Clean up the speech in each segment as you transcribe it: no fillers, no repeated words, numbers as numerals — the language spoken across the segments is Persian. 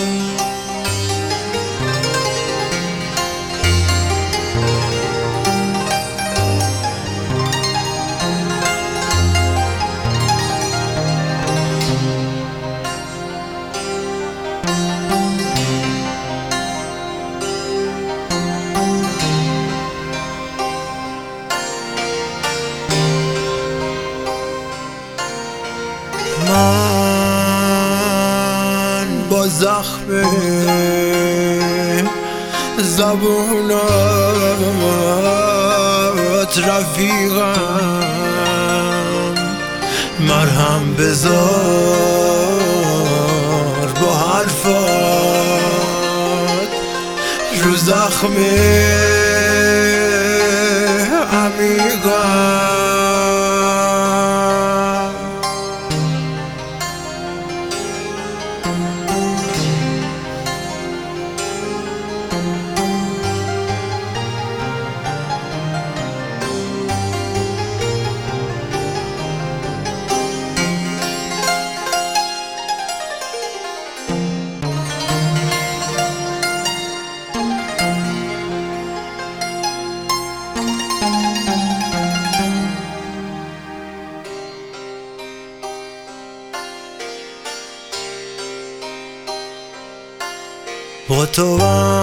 من با زخم زبونات رفیقم، مرهم بذار با حرفات رو زخم عمیقم. با تو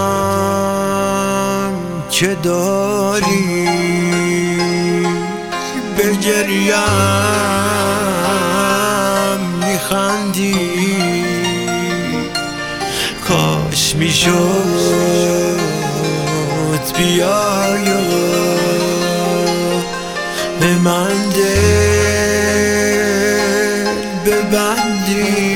هم که داری به گریم میخندی، کاش میشد بیای و به من دل ببندی.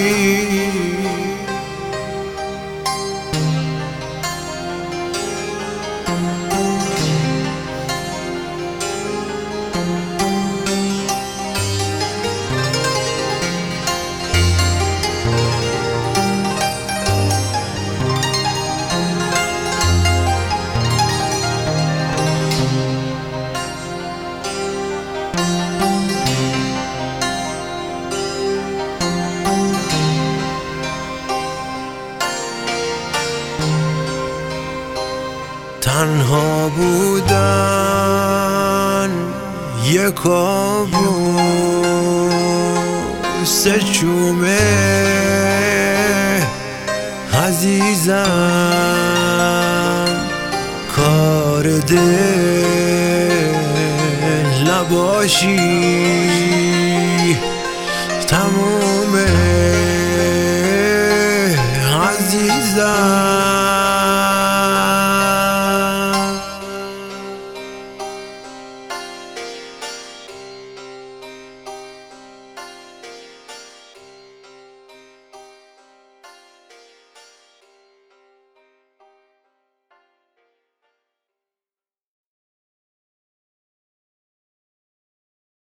تنها بودن یک کابوس چومه عزیزم، کار دل نباشی تمومه.